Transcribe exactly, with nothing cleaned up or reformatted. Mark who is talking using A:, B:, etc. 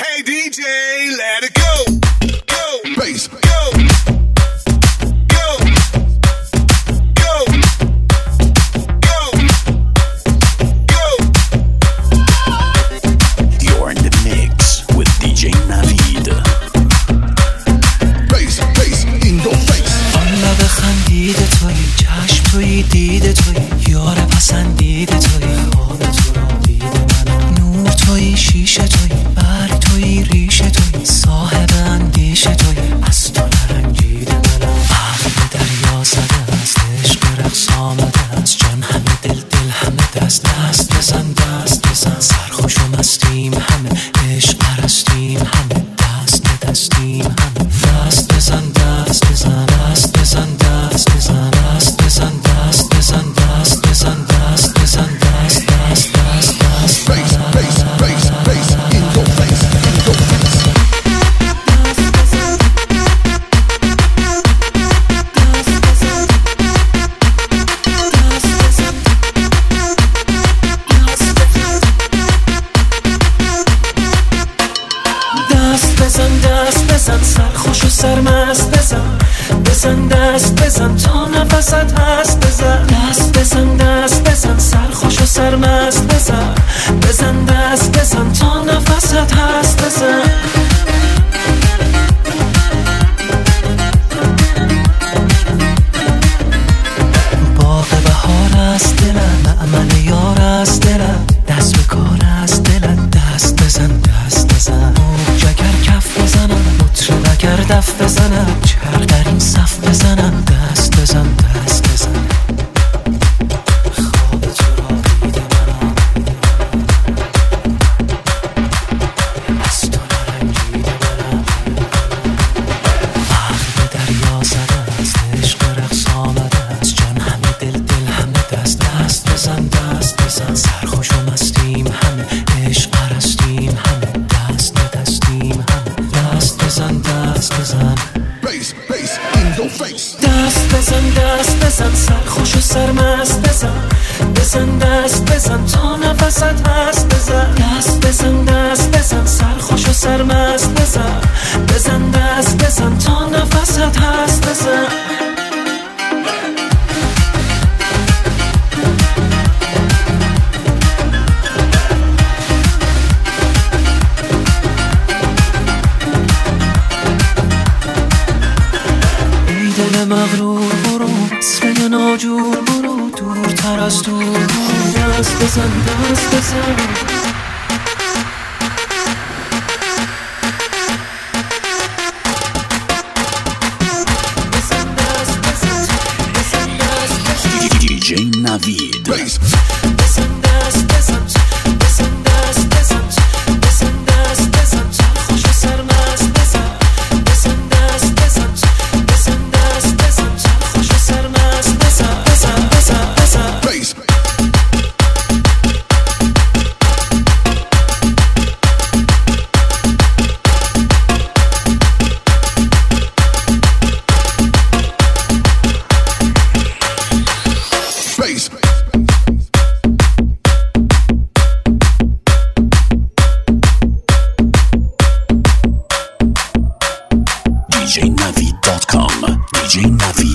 A: Hey دی جی let it go go bass go go go go go
B: You're in the mix with دی جی Navid.
A: bass bass in your face
C: آن لب خندیده تویی، چشم تویی، دیده تویی، یار پسندیده تویی، خواب تو را دیده منم، نور تویی، شیشه تویی، برگ تویی، ریشه تویی، صاحب اندیشه تویی، از تو نرنجیده منم. عقل به دریا زده است، عشق رقص آمده است، جان همه دل دل همه دست دست بزن دست بزن، سرخوش و مستیم همه، عشق پرستیم همه، دست به دستیم همه، دست بزن دست بزن دست بزن دست بزن دست بزن دست بزن دست بزن دست بزن دست دست دست دست
A: bass bass bass bass in your face in your face
C: دست بزن دست بزن سرخوش و سرمست بزن بزن دست بزن تا نفست هست بزن دست بزن دست بزن سرخوش و سرمست بزن بزن دست بزن تا نفست هست بزن باغ بهار است دلم معمل یار است دلم دست به کار است دلم دست بزن دست بزن موج اگر کف بزنم مطرب اگر دف بزنم چرخ در این صف بزنم دست بزن دست بزن خواب تو را دیده منم از تو نرنجیده منم عقل به دریا زده است عشق رقص آمده است جان همه دل دل همه دست دست بزن دست بزن سرخوش و مستیم همه عشق پرستیم همه دست به دستیم همه دست بزن دست بزن
A: bass bass in your face
C: دست بزن دست بزن سرخوش و سرمست بزن بزن دست بزن تا نفست هست بزن دست بزن دست بزن سرخوش و سرمست بزن بزن دست بزن تا نفست هست بزن دل مغرور برو وصل ناجور برو دورتر از دور برو دست بزن دست بزن بزن دست بزن بزن دست بزن
B: دی جی Navid.
A: bass
C: بزن دست بزن بزن دست بزن بزن دست بزن سرخوش و سرمست بزن بزن دست بزن بزن دست بزن سرخوش و سرمست بزن بزن بزن بزن
A: bass bass
B: دی جی Navid dot com. دی جی Navid.